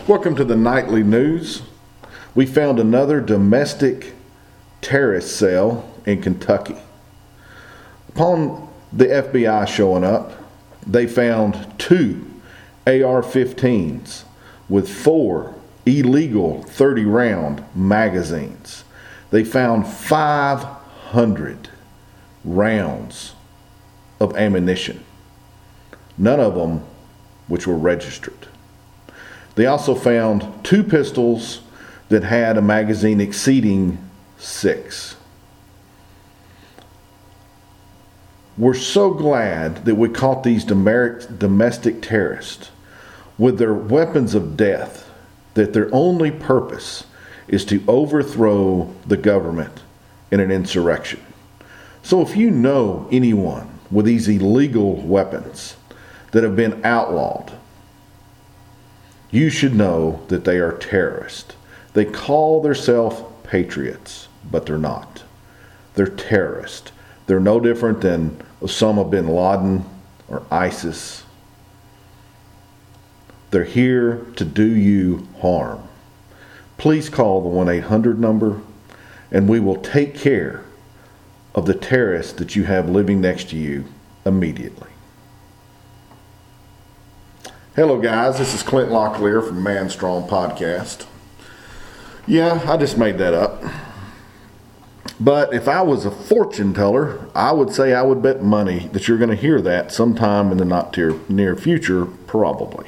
Welcome to the Nightly News. We found another domestic terrorist cell in Kentucky. Upon the FBI showing up, they found 2 AR-15s with 4 illegal 30-round magazines. They found 500 rounds of ammunition, none of them which were registered. They also found 2 pistols that had a magazine exceeding 6. We're so glad that we caught these domestic terrorists with their weapons of death, that their only purpose is to overthrow the government in an insurrection. So if you know anyone with these illegal weapons that have been outlawed, you should know that they are terrorists. They call themselves patriots, but they're not. They're terrorists. They're no different than Osama bin Laden or ISIS. They're here to do you harm. Please call the 1-800 number, and we will take care of the terrorists that you have living next to you immediately. Hello guys, this is Clint Locklear from Man Strong Podcast. Yeah, I just made that up. But if I was a fortune teller, I would say I would bet money that you're going to hear that sometime in the not near future, probably.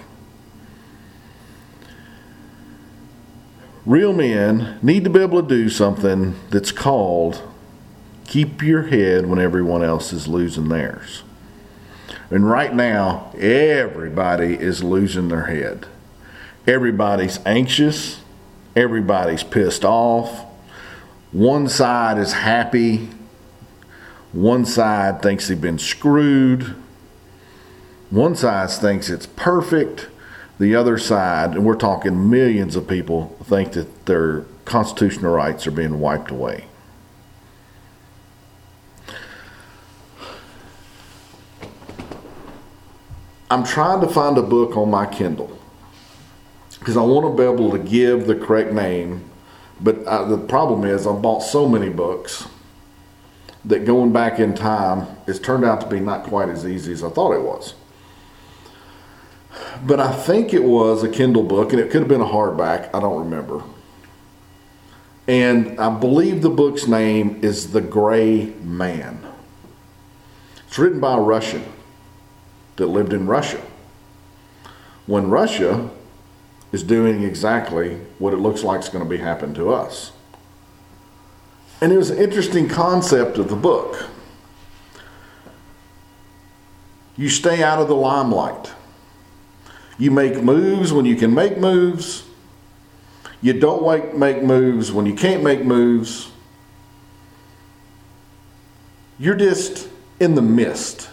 Real men need to be able to do something that's called keep your head when everyone else is losing theirs. And right now, everybody is losing their head. Everybody's anxious. Everybody's pissed off. One side is happy. One side thinks they've been screwed. One side thinks it's perfect. The other side, and we're talking millions of people, think that their constitutional rights are being wiped away. I'm trying to find a book on my Kindle because I want to be able to give the correct name, but the problem is I've bought so many books that going back in time, it's turned out to be not quite as easy as I thought it was. But I think it was a Kindle book, and it could have been a hardback. I don't remember. And I believe the book's name is The Gray Man. It's written by a Russian that lived in Russia, when Russia is doing exactly what it looks like is going to be happening to us. And it was an interesting concept of the book. You stay out of the limelight. You make moves when you can make moves. You don't make moves when you can't make moves. You're just in the mist.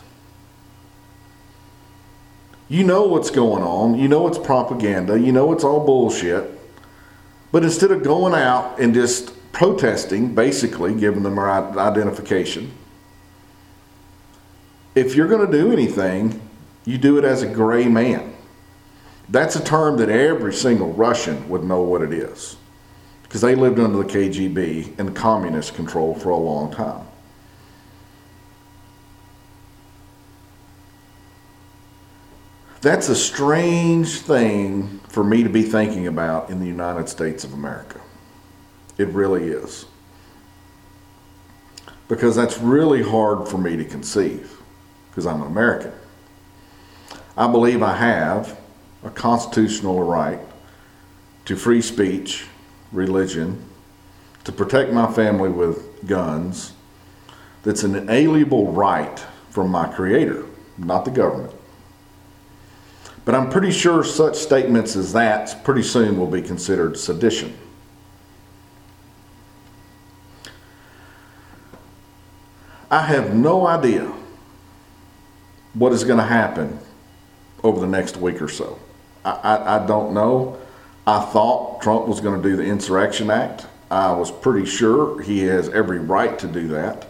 You know what's going on. You know it's propaganda. You know it's all bullshit. But instead of going out and just protesting, basically giving them our identification, if you're going to do anything, you do it as a gray man. That's a term that every single Russian would know what it is, because they lived under the KGB and communist control for a long time. That's a strange thing for me to be thinking about in the United States of America. It really is. Because that's really hard for me to conceive, because I'm an American. I believe I have a constitutional right to free speech, religion, to protect my family with guns. That's an inalienable right from my Creator, not the government. But I'm pretty sure such statements as that pretty soon will be considered sedition. I have no idea what is going to happen over the next week or so. I don't know. I thought Trump was going to do the Insurrection Act. I was pretty sure he has every right to do that.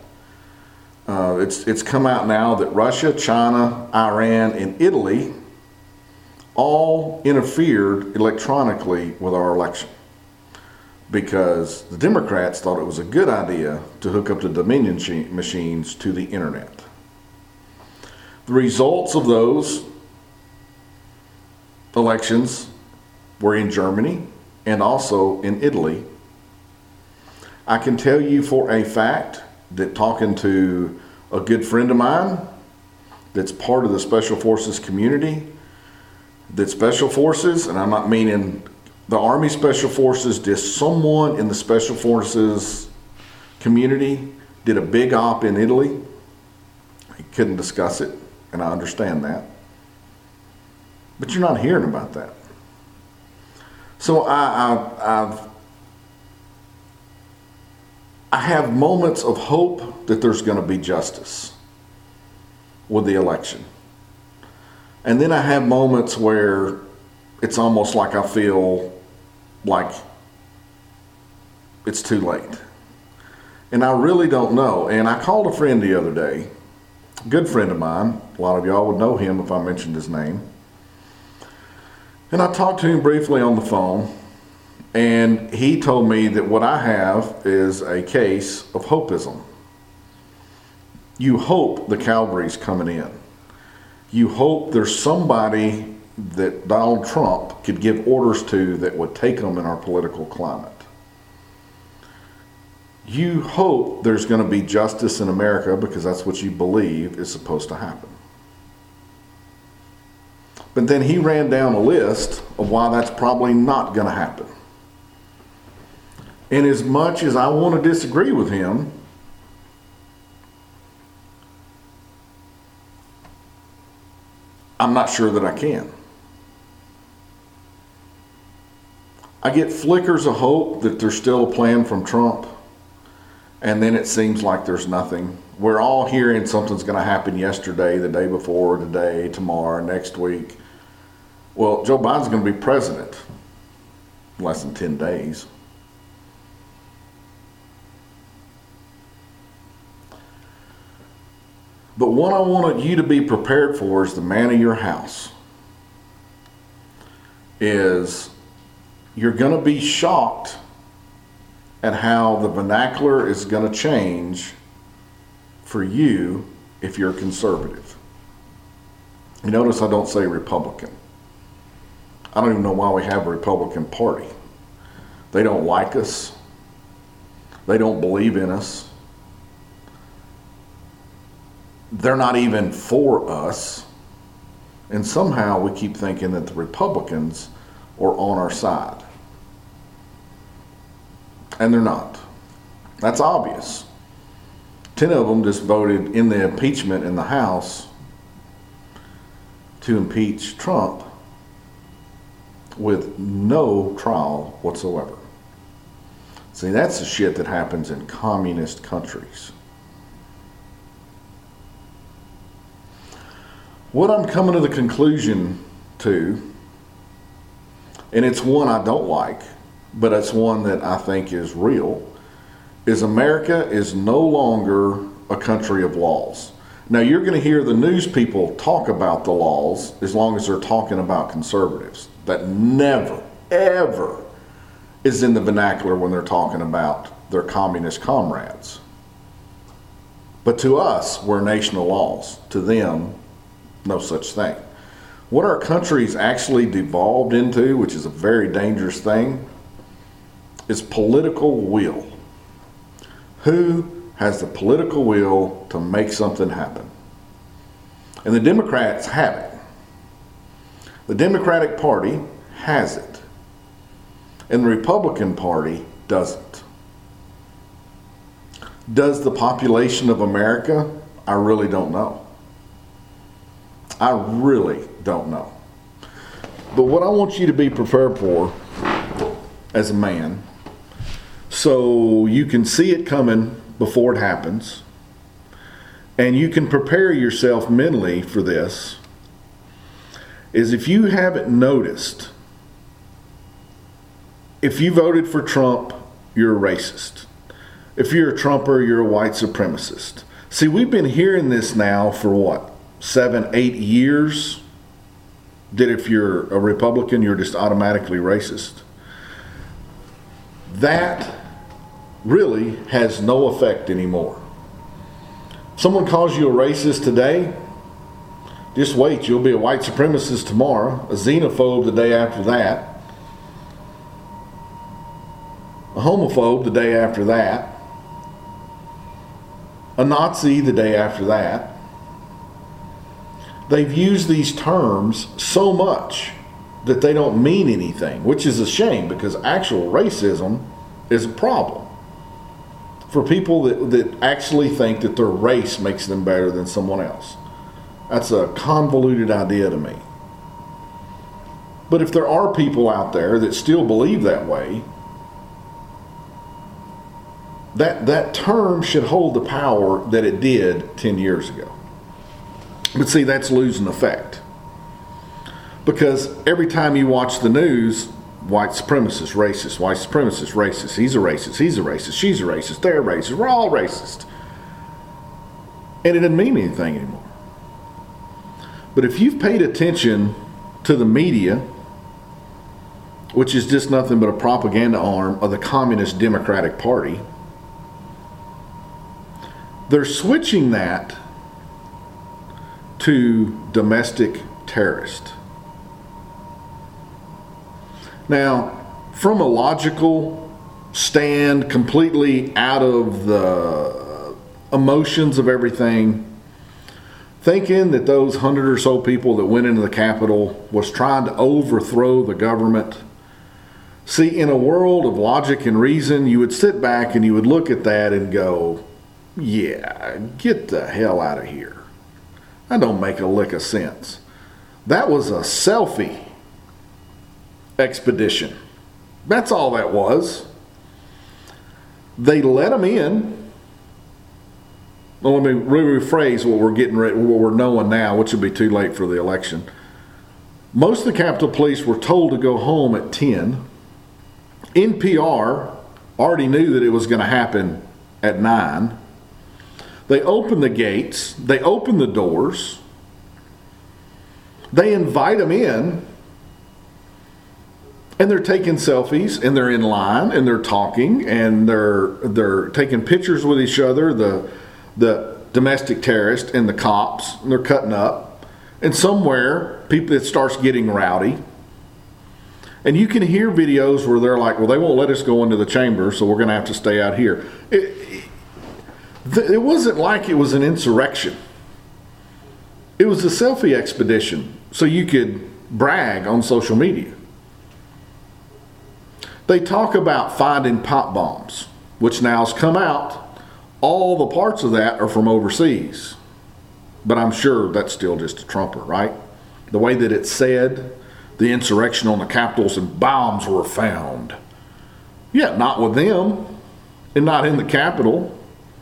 It's come out now that Russia, China, Iran, and Italy all interfered electronically with our election because the Democrats thought it was a good idea to hook up the Dominion machines to the internet. The results of those elections were in Germany and also in Italy. I can tell you for a fact that talking to a good friend of mine that's part of the Special Forces community, that Special Forces, and I'm not meaning the Army Special Forces, just someone in the Special Forces community did a big op in Italy. He couldn't discuss it, and I understand that. But you're not hearing about that. So I have moments of hope that there's going to be justice with the election. And then I have moments where it's almost like I feel like it's too late. And I really don't know. And I called a friend the other day, a good friend of mine. A lot of y'all would know him if I mentioned his name. And I talked to him briefly on the phone. And he told me that what I have is a case of hopeism. You hope the cavalry's coming in. You hope there's somebody that Donald Trump could give orders to that would take them in our political climate. You hope there's going to be justice in America because that's what you believe is supposed to happen. But then he ran down a list of why that's probably not going to happen. And as much as I want to disagree with him, I'm not sure that I can. I get flickers of hope that there's still a plan from Trump, and then it seems like there's nothing. We're all hearing something's going to happen yesterday, the day before, today, tomorrow, next week. Well, Joe Biden's going to be president in less than 10 days. But what I want you to be prepared for is the man of your house. Is you're going to be shocked at how the vernacular is going to change for you if you're conservative. You notice I don't say Republican. I don't even know why we have a Republican Party. They don't like us. They don't believe in us. They're not even for us. And somehow we keep thinking that the Republicans are on our side. And they're not. That's obvious. 10 of them just voted in the impeachment in the House to impeach Trump with no trial whatsoever. See, that's the shit that happens in communist countries. What I'm coming to the conclusion to, and it's one I don't like, but it's one that I think is real, is America is no longer a country of laws. Now, you're going to hear the news people talk about the laws as long as they're talking about conservatives. That never, ever is in the vernacular when they're talking about their communist comrades. But to us, we're a nation of laws. To them, no such thing. What our country's actually devolved into, which is a very dangerous thing, is political will. Who has the political will to make something happen? And the Democrats have it. The Democratic Party has it. And the Republican Party doesn't. Does the population of America? I really don't know. I really don't know. But what I want you to be prepared for as a man, so you can see it coming before it happens, and you can prepare yourself mentally for this, is if you haven't noticed, if you voted for Trump, you're a racist. If you're a Trumper, you're a white supremacist. See, we've been hearing this now for what? 7, 8 years. that if you're a Republican, you're just automatically racist. That really has no effect anymore. If someone calls you a racist today, just wait, you'll be a white supremacist tomorrow, a xenophobe the day after that, a homophobe the day after that, a Nazi the day after that. They've used these terms so much that they don't mean anything, which is a shame, because actual racism is a problem for people that actually think that their race makes them better than someone else. That's a convoluted idea to me. But if there are people out there that still believe that way, that term should hold the power that it did 10 years ago. But see, that's losing effect. Because every time you watch the news, white supremacist, racist, white supremacist, racist, he's a racist, she's a racist, they're racist, we're all racist. And it doesn't mean anything anymore. But if you've paid attention to the media, which is just nothing but a propaganda arm of the Communist Democratic Party, they're switching that to domestic terrorist. Now, from a logical stand, completely out of the emotions of everything, thinking that those 100 or so people that went into the Capitol was trying to overthrow the government. See, in a world of logic and reason, you would sit back and you would look at that and go, yeah, get the hell out of here. That don't make a lick of sense. That was a selfie expedition. That's all that was. They let them in. Well, let me rephrase what we're knowing now, which will be too late for the election. Most of the Capitol Police were told to go home at 10. NPR already knew that it was going to happen at 9. They open the gates. They open the doors. They invite them in. And they're taking selfies, and they're in line, and they're talking, and they're taking pictures with each other, the domestic terrorists and the cops, and they're cutting up. And somewhere, it starts getting rowdy. And you can hear videos where they're like, well, they won't let us go into the chamber, so we're going to have to stay out here. It wasn't like it was an insurrection. It was a selfie expedition, so you could brag on social media. They talk about finding pop bombs, which now has come out. All the parts of that are from overseas. But I'm sure that's still just a trumper, right? The way that it said, the insurrection on the Capitols and bombs were found. Yeah, not with them, and not in the Capitol.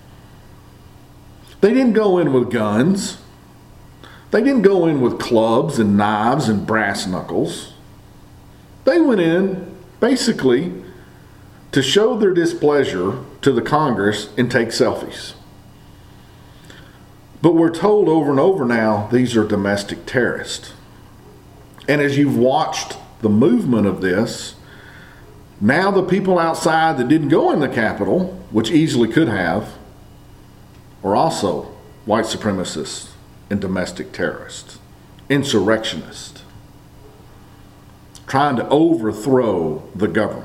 They didn't go in with guns. They didn't go in with clubs and knives and brass knuckles. They went in basically to show their displeasure to the Congress and take selfies. But we're told over and over now, these are domestic terrorists. And as you've watched the movement of this, now the people outside that didn't go in the Capitol, which easily could have, are also white supremacists and domestic terrorists, insurrectionists, trying to overthrow the government.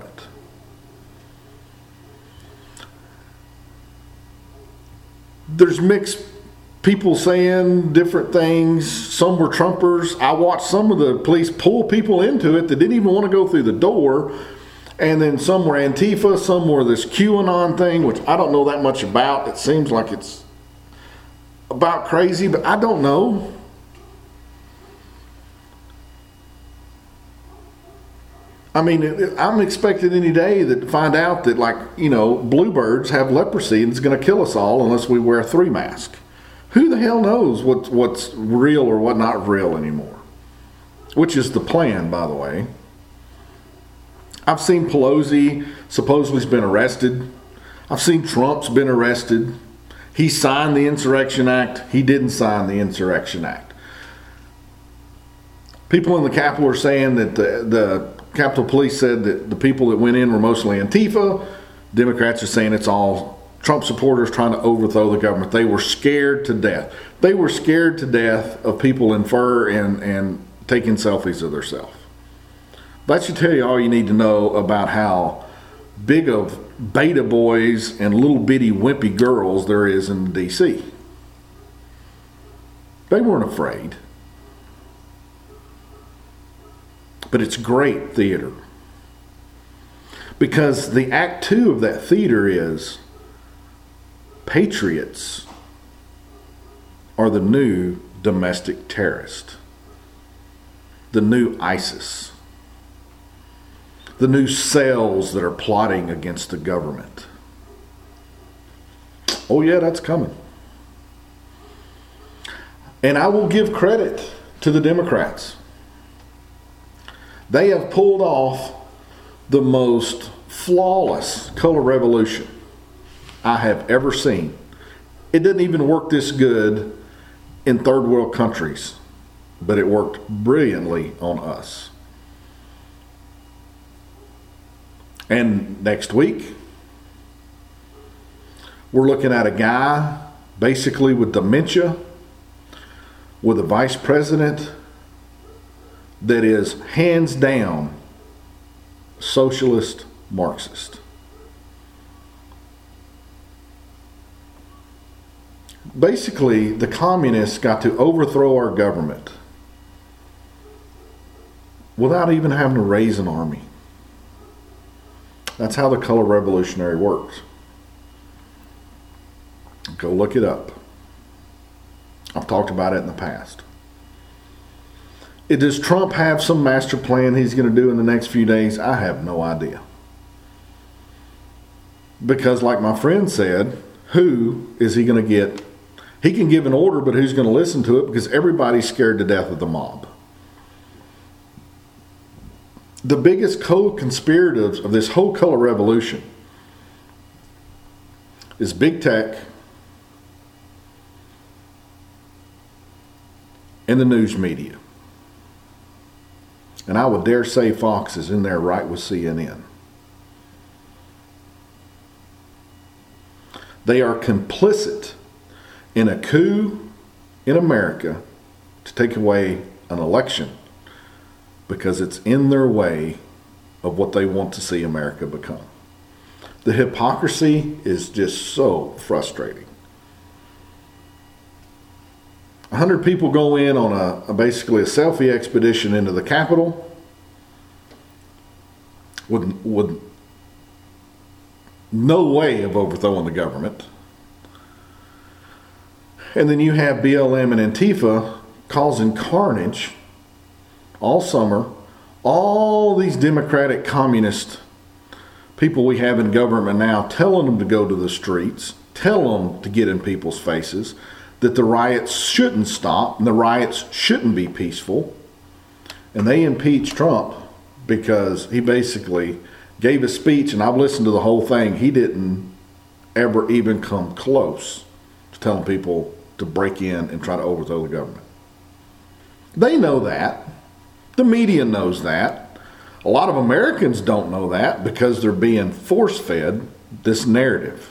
There's mixed people saying different things. Some were Trumpers. I watched some of the police pull people into it that didn't even want to go through the door. And then some were Antifa, some were this QAnon thing, which I don't know that much about. It seems like it's about crazy, but I don't know. I mean, I'm expecting any day to find out that, like, bluebirds have leprosy and it's going to kill us all unless we wear a 3 mask. Who the hell knows what's real or what not real anymore? Which is the plan, by the way. I've seen Pelosi supposedly has been arrested. I've seen Trump's been arrested. He signed the Insurrection Act. He didn't sign the Insurrection Act. People in the Capitol are saying that the Capitol Police said that the people that went in were mostly Antifa. Democrats are saying it's all Trump supporters trying to overthrow the government. They were scared to death. They were scared to death of people in fur and taking selfies of themselves. That should tell you all you need to know about how big of beta boys and little bitty wimpy girls there is in D.C. They weren't afraid. But it's great theater. Because the act two of that theater is patriots are the new domestic terrorist, the new ISIS, the new cells that are plotting against the government. Oh yeah, that's coming. And I will give credit to the Democrats. They have pulled off the most flawless color revolution I have ever seen. It didn't even work this good in third world countries, but it worked brilliantly on us. And next week, we're looking at a guy basically with dementia, with a vice president that is hands down socialist Marxist. Basically, the communists got to overthrow our government without even having to raise an army. That's how the color revolutionary works. Go look it up. I've talked about it in the past. Does Trump have some master plan he's going to do in the next few days? I have no idea. Because like my friend said, who is he going to get? He can give an order, but who's going to listen to it? Because everybody's scared to death of the mob. The biggest co-conspirators of this whole color revolution is big tech and the news media. And I would dare say Fox is in there right with CNN. They are complicit in a coup in America to take away an election because it's in their way of what they want to see America become. The hypocrisy is just so frustrating. 100 people go in on basically a selfie expedition into the Capitol with no way of overthrowing the government. And then you have BLM and Antifa causing carnage all summer. All these Democratic communist people we have in government now telling them to go to the streets, tell them to get in people's faces, that the riots shouldn't stop and the riots shouldn't be peaceful. And they impeached Trump because he basically gave a speech, and I've listened to the whole thing. He didn't ever even come close to telling people to break in and try to overthrow the government. They know that. The media knows that. A lot of Americans don't know that because they're being force-fed this narrative.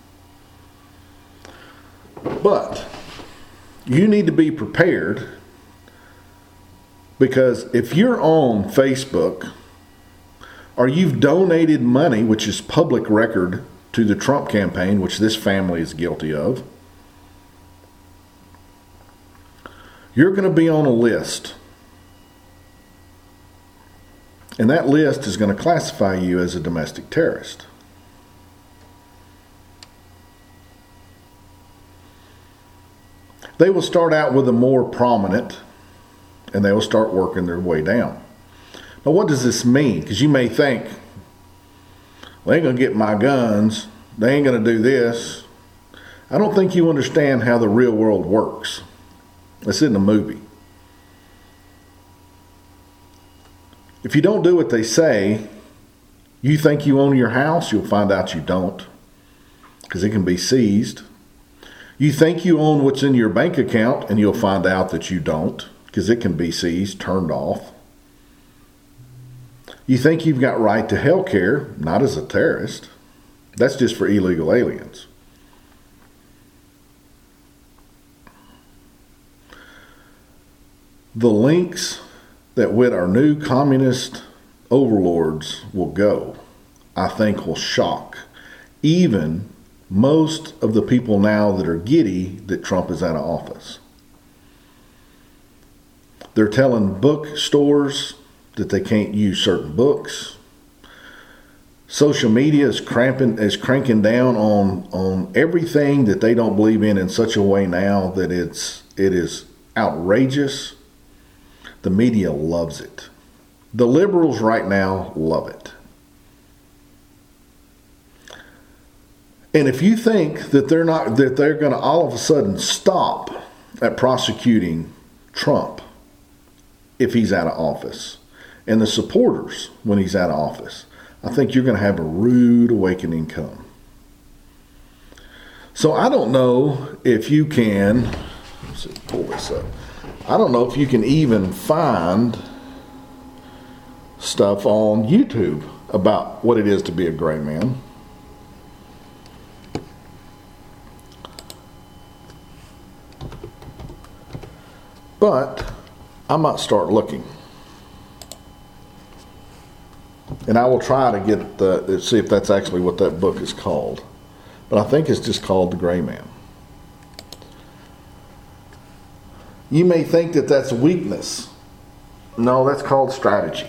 But you need to be prepared, because if you're on Facebook or you've donated money, which is public record, to the Trump campaign, which this family is guilty of, you're going to be on a list. And that list is going to classify you as a domestic terrorist. They will start out with the more prominent, and they will start working their way down. Now, what does this mean? Because you may think, well, they ain't going to get my guns. They ain't going to do this. I don't think you understand how the real world works. It's in the movie. If you don't do what they say, you think you own your house, you'll find out you don't, because it can be seized. You think you own what's in your bank account, and you'll find out that you don't. because it can be seized, turned off. You think you've got right to health care, not as a terrorist. That's just for illegal aliens. The lengths that with our new communist overlords will go, I think will shock even most of the people now that are giddy that Trump is out of office. They're telling bookstores that they can't use certain books. Social media is cranking down on everything that they don't believe in such a way now that it is outrageous. The media loves it. The liberals right now love it. And if you think that they're going to all of a sudden stop at prosecuting Trump if he's out of office, and the supporters when he's out of office, I think you're going to have a rude awakening come. So I don't know if you can, let's see, pull this up. I don't know if you can even find stuff on YouTube about what it is to be a gray man. But I might start looking. And I will try to get see if that's actually what that book is called. But I think it's just called The Gray Man. You may think that that's weakness. No, that's called strategy.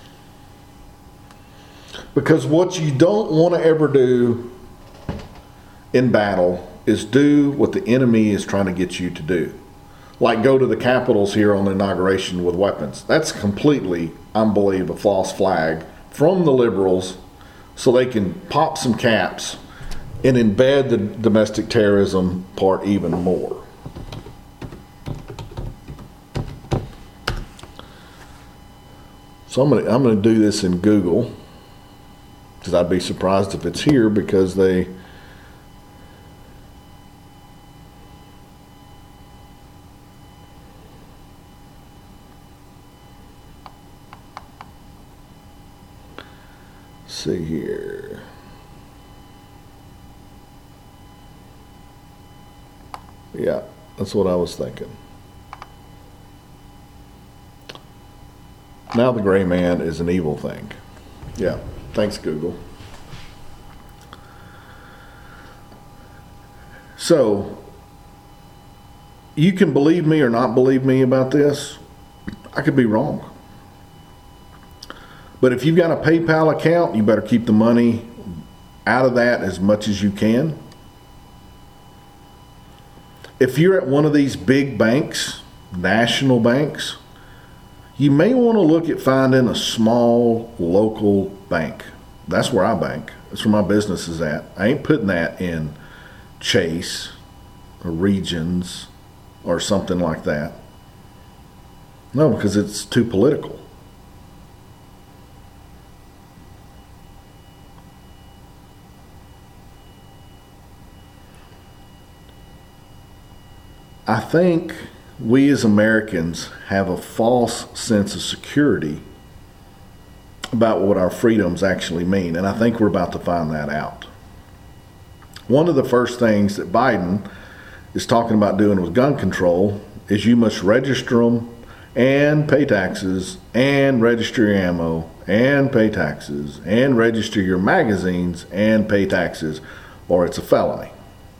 Because what you don't want to ever do in battle is do what the enemy is trying to get you to do. Like go to the Capitals here on the inauguration with weapons. That's completely, I believe, a false flag from the liberals so they can pop some caps and embed the domestic terrorism part even more. So I'm going to do this in Google, because I'd be surprised if it's here, because they see here. Yeah, that's what I was thinking. Now the gray man is an evil thing. Yeah, thanks Google. So, you can believe me or not believe me about this. I could be wrong. But if you've got a PayPal account, you better keep the money out of that as much as you can. If you're at one of these big banks, national banks, you may want to look at finding a small local bank. That's where I bank. That's where my business is at. I ain't putting that in Chase or Regions or something like that. No, because it's too political. I think we as Americans have a false sense of security about what our freedoms actually mean, and I think we're about to find that out. One of the first things that Biden is talking about doing with gun control is you must register them and pay taxes and register your ammo and pay taxes and register your magazines and pay taxes, or it's a felony.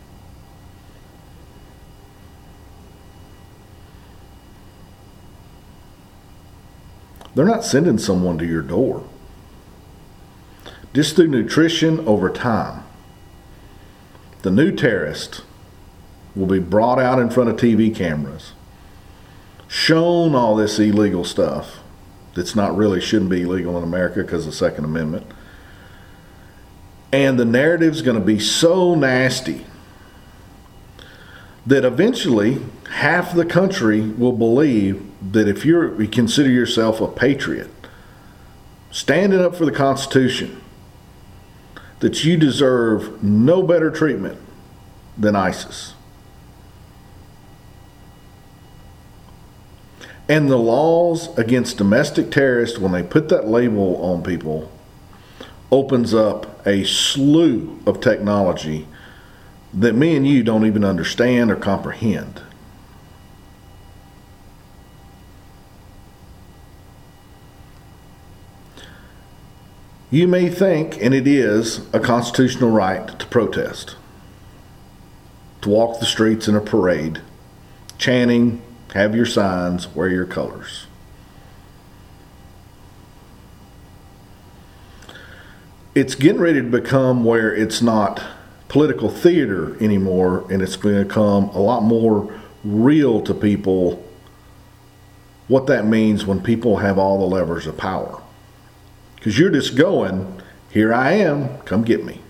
They're not sending someone to your door. Just through nutrition over time, the new terrorist will be brought out in front of TV cameras, shown all this illegal stuff that's not really shouldn't be illegal in America because of the Second Amendment. And the narrative's going to be so nasty that eventually half the country will believe that if you consider yourself a patriot, standing up for the Constitution, that you deserve no better treatment than ISIS. And the laws against domestic terrorists, when they put that label on people, opens up a slew of technology that me and you don't even understand or comprehend. You may think, and it is, a constitutional right to protest, to walk the streets in a parade, chanting, have your signs, wear your colors. It's getting ready to become where it's not political theater anymore, and it's going to become a lot more real to people what that means when people have all the levers of power. Because you're just going, here I am, come get me.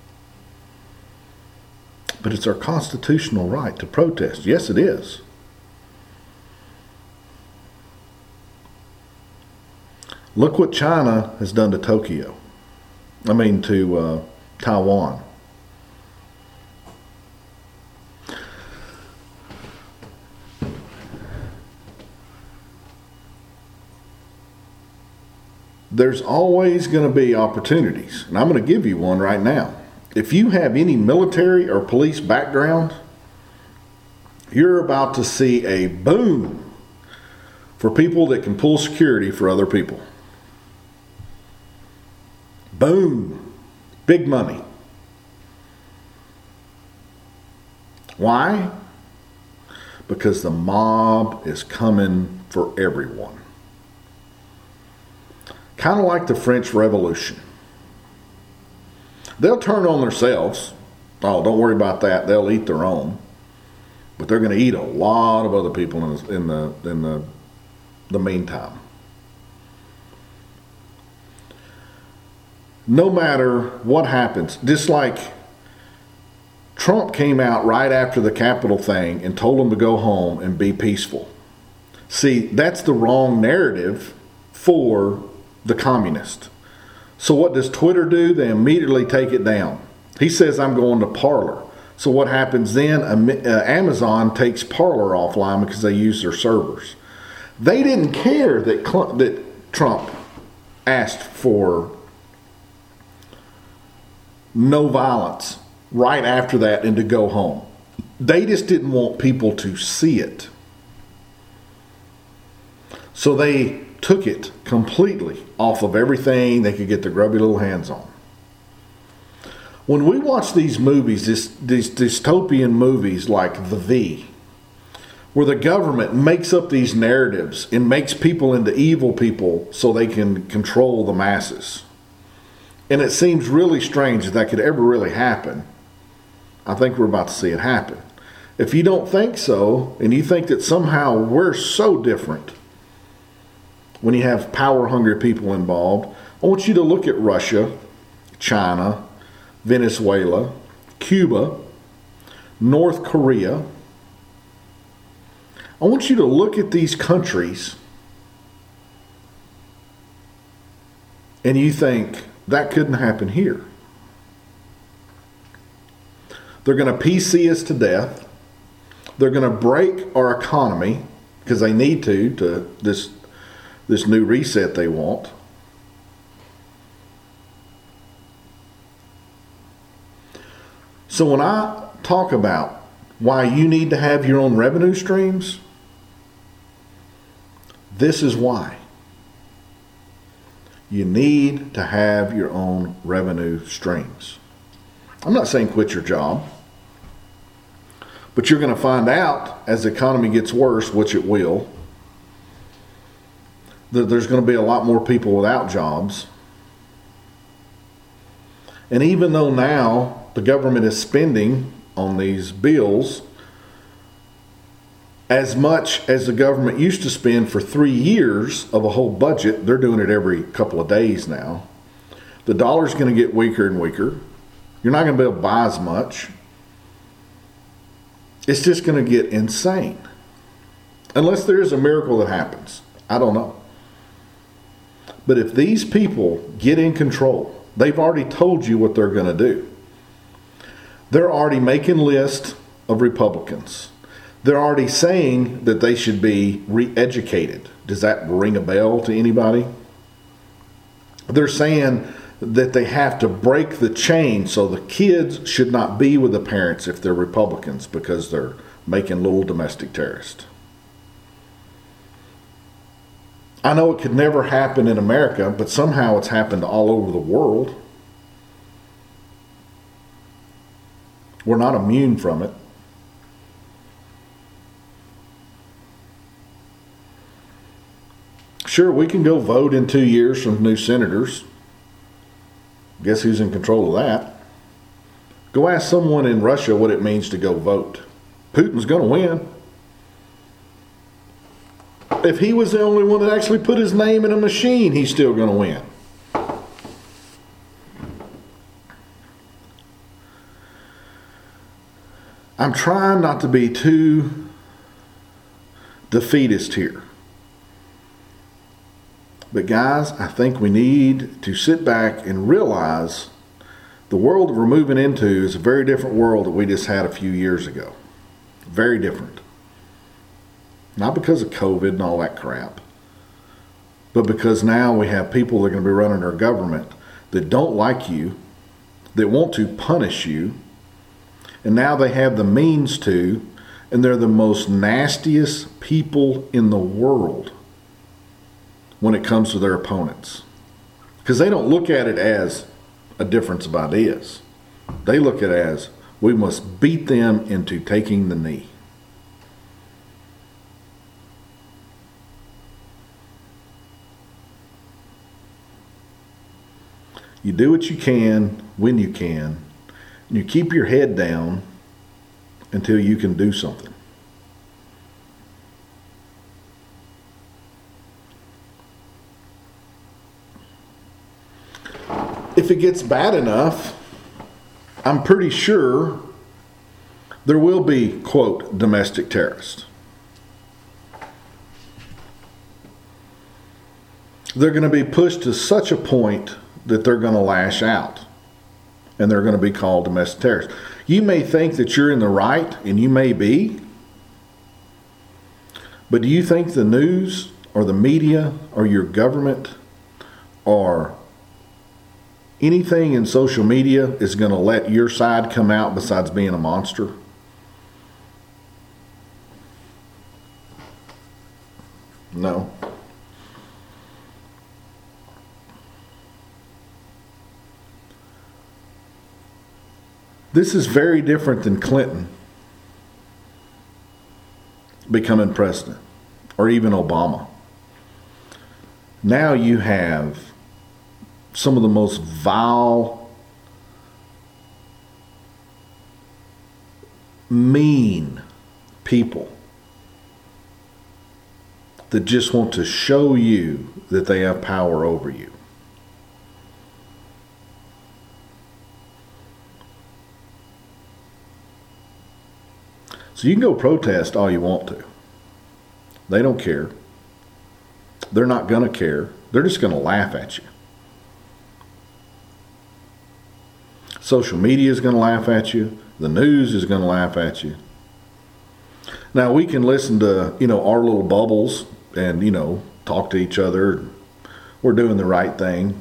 But it's our constitutional right to protest. Yes, it is. Look what China has done to Taiwan. There's always going to be opportunities, and I'm going to give you one right now. If you have any military or police background, you're about to see a boom for people that can pull security for other people. Boom. Big money. Why? Because the mob is coming for everyone. Kind of like the French Revolution. They'll turn on themselves. Oh, don't worry about that. They'll eat their own. But they're going to eat a lot of other people in the meantime. No matter what happens, just like Trump came out right after the Capitol thing and told them to go home and be peaceful. See, that's the wrong narrative for the communist. So what does Twitter do? They immediately take it down. He says, I'm going to Parler. So what happens then? Amazon takes Parler offline because they use their servers. They didn't care that Trump asked for no violence right after that and to go home. They just didn't want people to see it. So they took it completely off of everything they could get their grubby little hands on. When we watch these movies, these dystopian movies like The V, where the government makes up these narratives and makes people into evil people so they can control the masses. And it seems really strange that could ever really happen. I think we're about to see it happen. If you don't think so, and you think that somehow we're so different when you have power-hungry people involved, I want you to look at Russia, China, Venezuela, Cuba, North Korea. I want you to look at these countries and you think, that couldn't happen here. They're going to PC us to death. They're going to break our economy because they need to this new reset they want. So when I talk about why you need to have your own revenue streams, this is why. You need to have your own revenue streams. I'm not saying quit your job, but you're going to find out as the economy gets worse, which it will, that there's going to be a lot more people without jobs. And even though now the government is spending on these bills as much as the government used to spend for 3 years of a whole budget, they're doing it every couple of days now. The dollar's going to get weaker and weaker. You're not going to be able to buy as much. It's just going to get insane. Unless there is a miracle that happens. I don't know. But if these people get in control, they've already told you what they're going to do. They're already making lists of Republicans. They're already saying that they should be re-educated. Does that ring a bell to anybody? They're saying that they have to break the chain, so the kids should not be with the parents if they're Republicans because they're making little domestic terrorists. I know it could never happen in America, but somehow it's happened all over the world. We're not immune from it. Sure, we can go vote in 2 years from new senators. Guess who's in control of that? Go ask someone in Russia what it means to go vote. Putin's going to win. If he was the only one that actually put his name in a machine, he's still going to win. I'm trying not to be too defeatist here. But guys, I think we need to sit back and realize the world that we're moving into is a very different world that we just had a few years ago. Very different. Not because of COVID and all that crap, but because now we have people that are going to be running our government that don't like you, that want to punish you, and now they have the means to, and they're the most nastiest people in the world when it comes to their opponents. Because they don't look at it as a difference of ideas. They look at it as, we must beat them into taking the knee. You do what you can when you can, and you keep your head down until you can do something. If it gets bad enough, I'm pretty sure there will be, quote, domestic terrorists. They're going to be pushed to such a point that they're going to lash out, and they're going to be called domestic terrorists. You may think that you're in the right, and you may be, but do you think the news or the media or your government or anything in social media is going to let your side come out besides being a monster? No. This is very different than Clinton becoming president, or even Obama. Now you have some of the most vile, mean people that just want to show you that they have power over you. So you can go protest all you want to. They don't care. They're not going to care. They're just going to laugh at you. Social media is going to laugh at you. The news is going to laugh at you. Now we can listen to, our little bubbles and, talk to each other. We're doing the right thing.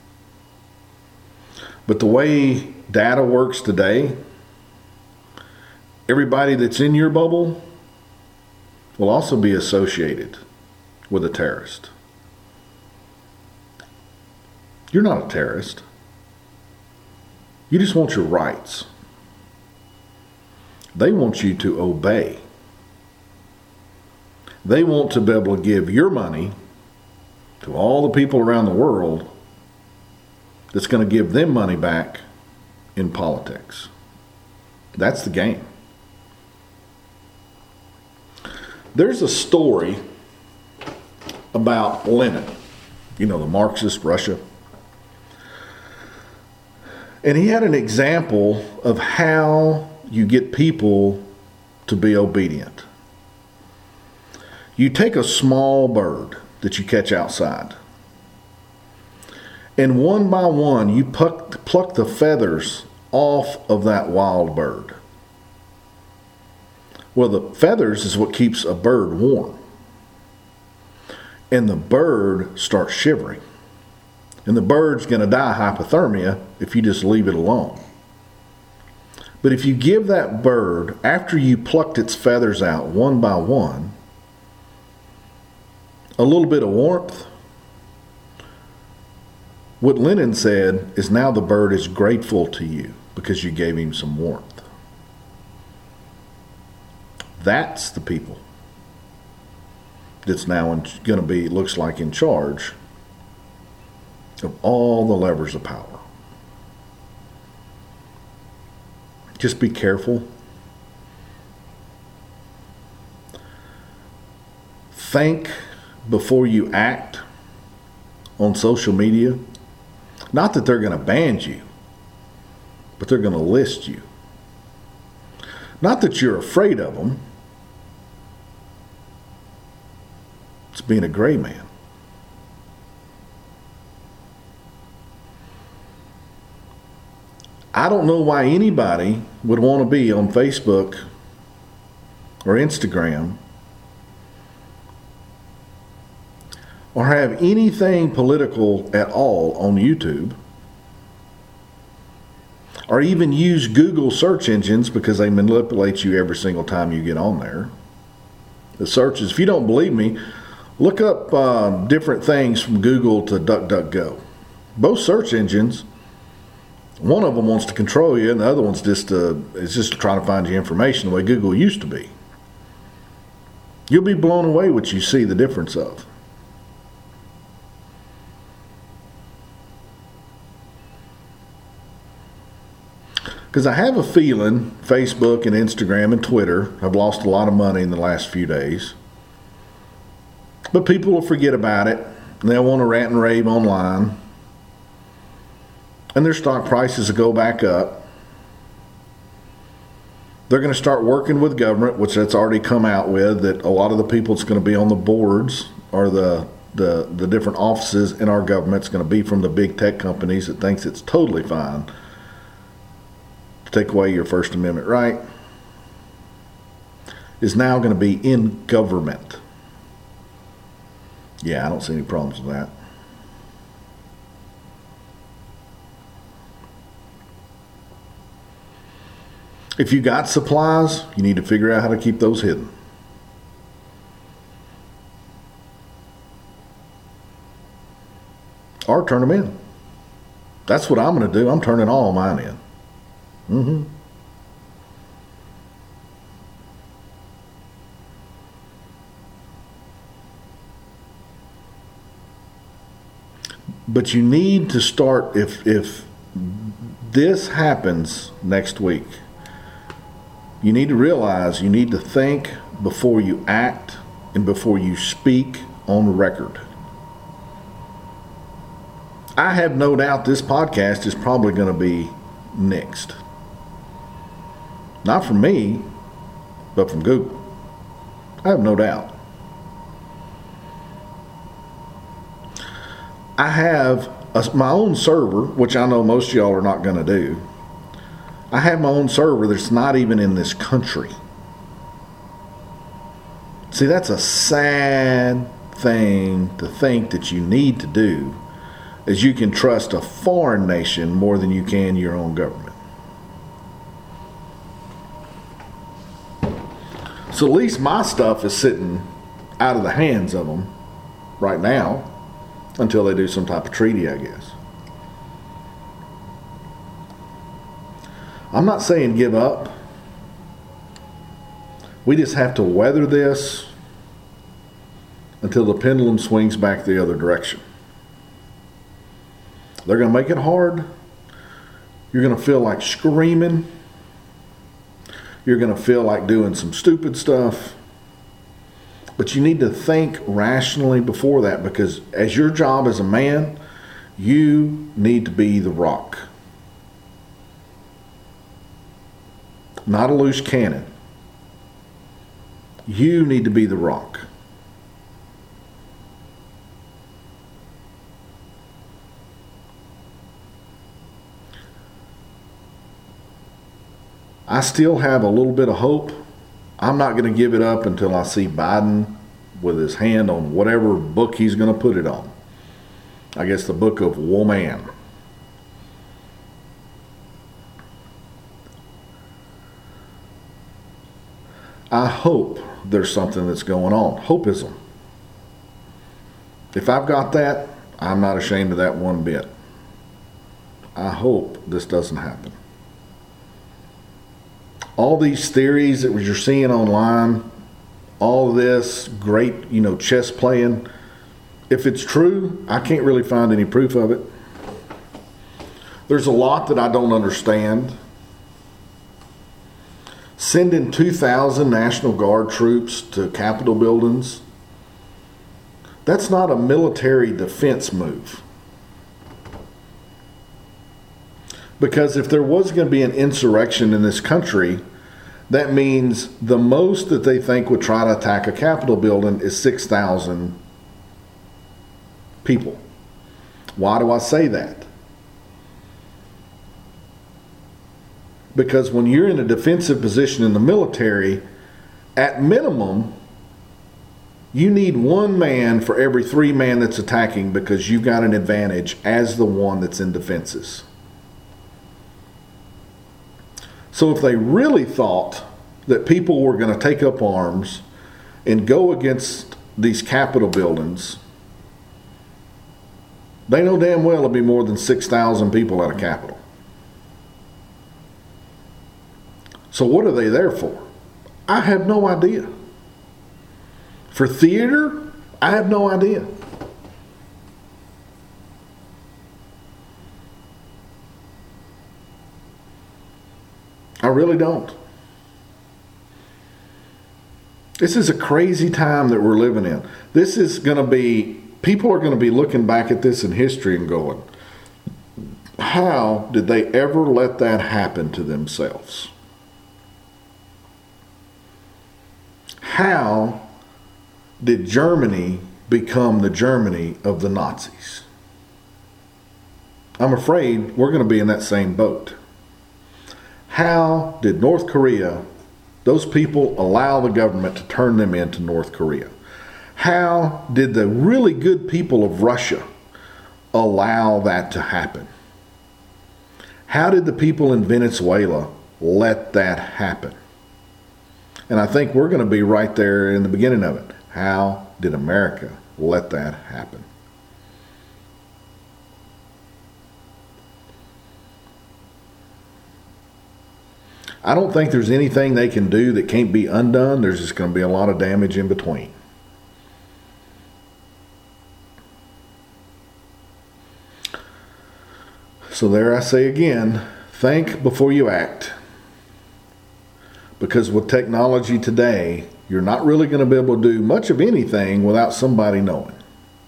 But the way data works today, everybody that's in your bubble will also be associated with a terrorist. You're not a terrorist. You just want your rights. They want you to obey. They want to be able to give your money to all the people around the world that's going to give them money back in politics. That's the game. There's a story about Lenin, the Marxist Russia. And he had an example of how you get people to be obedient. You take a small bird that you catch outside, and one by one you pluck the feathers off of that wild bird. Well, the feathers is what keeps a bird warm. And the bird starts shivering. And the bird's going to die hypothermia if you just leave it alone. But if you give that bird, after you plucked its feathers out one by one, a little bit of warmth, what Lennon said is now the bird is grateful to you because you gave him some warmth. That's the people that's now going to be, looks like, in charge of all the levers of power. Just be careful. Think before you act on social media. Not that they're going to ban you, but they're going to list you. Not that you're afraid of them. It's being a gray man. I don't know why anybody would want to be on Facebook or Instagram or have anything political at all on YouTube, or even use Google search engines because they manipulate you every single time you get on there. The searches, if you don't believe me, look up different things from Google to DuckDuckGo. Both search engines, one of them wants to control you and the other one's just trying to find you information the way Google used to be. You'll be blown away what you see the difference of. Because I have a feeling Facebook and Instagram and Twitter have lost a lot of money in the last few days. But people will forget about it. And they'll want to rant and rave online. And their stock prices will go back up. They're going to start working with government, which that's already come out with, that a lot of the people that's going to be on the boards or the different offices in our government is going to be from the big tech companies that thinks it's totally fine to take away your First Amendment right, is now going to be in government. Yeah, I don't see any problems with that. If you got supplies, you need to figure out how to keep those hidden. Or turn them in. That's what I'm going to do. I'm turning all mine in. But you need to start, if this happens next week, you need to realize you need to think before you act and before you speak on record. I have no doubt this podcast is probably going to be nixed. Not from me, but from Google. I have no doubt. I have my own server, which I know most of y'all are not going to do. I have my own server that's not even in this country. See, that's a sad thing to think that you need to do, is you can trust a foreign nation more than you can your own government. So at least my stuff is sitting out of the hands of them right now until they do some type of treaty, I guess. I'm not saying give up. We just have to weather this until the pendulum swings back the other direction. They're going to make it hard. You're going to feel like screaming. You're going to feel like doing some stupid stuff. But you need to think rationally before that, because as your job as a man, you need to be the rock. Not a loose cannon. You need to be the rock. I still have a little bit of hope I'm not going to give it up until I see Biden with his hand on whatever book he's going to put it on. I guess the book of woman. I hope there's something that's going on. Hopeism. If I've got that, I'm not ashamed of that one bit. I hope this doesn't happen. All these theories that you're seeing online, all of this great, chess playing, if it's true, I can't really find any proof of it. There's a lot that I don't understand. Sending 2,000 National Guard troops to Capitol buildings, that's not a military defense move. Because if there was going to be an insurrection in this country, that means the most that they think would try to attack a Capitol building is 6,000 people. Why do I say that? Because when you're in a defensive position in the military, at minimum, you need one man for every 3 men that's attacking because you've got an advantage as the one that's in defenses. So if they really thought that people were going to take up arms and go against these Capitol buildings, they know damn well it'll be more than 6,000 people at a Capitol. So what are they there for? I have no idea. For theater, I have no idea. I really don't. This is a crazy time that we're living in. This is going to be, people are going to be looking back at this in history and going, how did they ever let that happen to themselves? How did Germany become the Germany of the Nazis? I'm afraid we're going to be in that same boat. How did North Korea, those people, allow the government to turn them into North Korea? How did the really good people of Russia allow that to happen? How did the people in Venezuela let that happen? And I think we're going to be right there in the beginning of it. How did America let that happen? I don't think there's anything they can do that can't be undone. There's just going to be a lot of damage in between. So there I say again, think before you act. Because with technology today, you're not really going to be able to do much of anything without somebody knowing.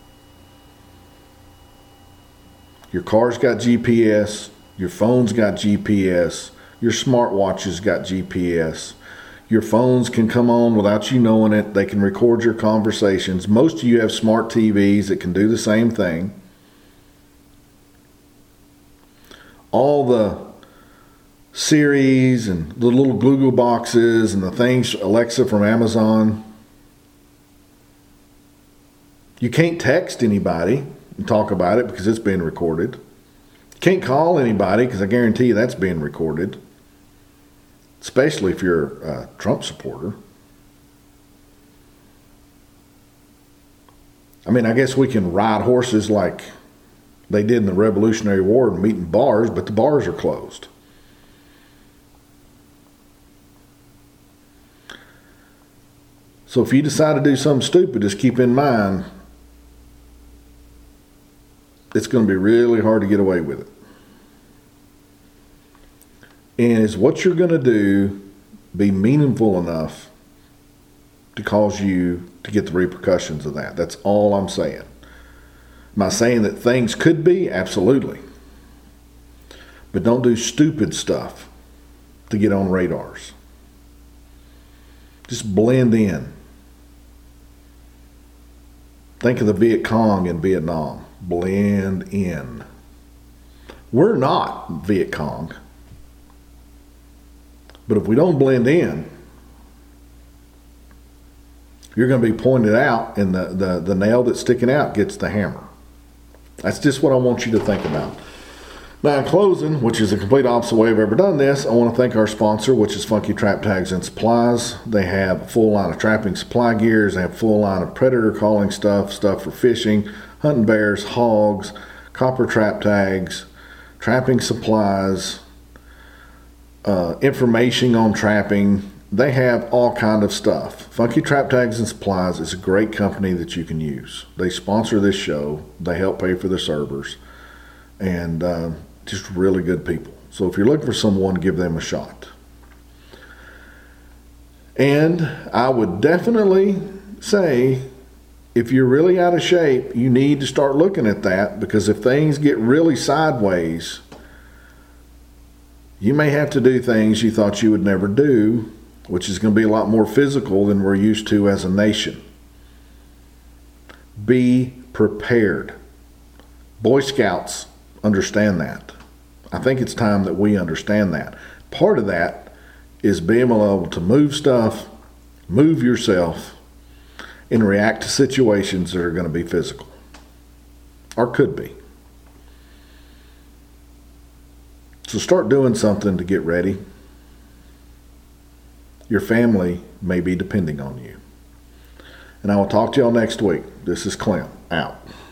Your car's got GPS, your phone's got GPS, your smartwatch's got GPS. Your phones can come on without you knowing it. They can record your conversations. Most of you have smart TVs that can do the same thing. All the Siris and the little Google boxes and the things, Alexa from Amazon. You can't text anybody and talk about it because it's being recorded. You can't call anybody because I guarantee you that's being recorded. Especially if you're a Trump supporter. I mean, I guess we can ride horses like they did in the Revolutionary War and meet in bars, but the bars are closed. So if you decide to do something stupid, just keep in mind, it's going to be really hard to get away with it. And is what you're going to do be meaningful enough to cause you to get the repercussions of that? That's all I'm saying. Am I saying that things could be? Absolutely. But don't do stupid stuff to get on radars. Just blend in. Think of the Viet Cong in Vietnam. Blend in. We're not Viet Cong. But if we don't blend in, you're going to be pointed out, and the nail that's sticking out gets the hammer. That's just what I want you to think about. Now, in closing, which is a complete opposite way I've ever done this, I want to thank our sponsor, which is Funky Trap Tags and Supplies. They have a full line of trapping supply gears. They have a full line of predator calling stuff for fishing, hunting bears, hogs, copper trap tags, trapping supplies, information on trapping. They have all kind of stuff. Funky Trap Tags and Supplies is a great company that you can use. They sponsor this show. They help pay for the servers. And just really good people. So if you're looking for someone, give them a shot. And I would definitely say, if you're really out of shape, you need to start looking at that, because if things get really sideways, you may have to do things you thought you would never do, which is going to be a lot more physical than we're used to as a nation. Be prepared. Boy Scouts understand that. I think it's time that we understand that. Part of that is being able to move stuff, move yourself, and react to situations that are going to be physical, or could be. So start doing something to get ready. Your family may be depending on you. And I will talk to y'all next week. This is Clint, out.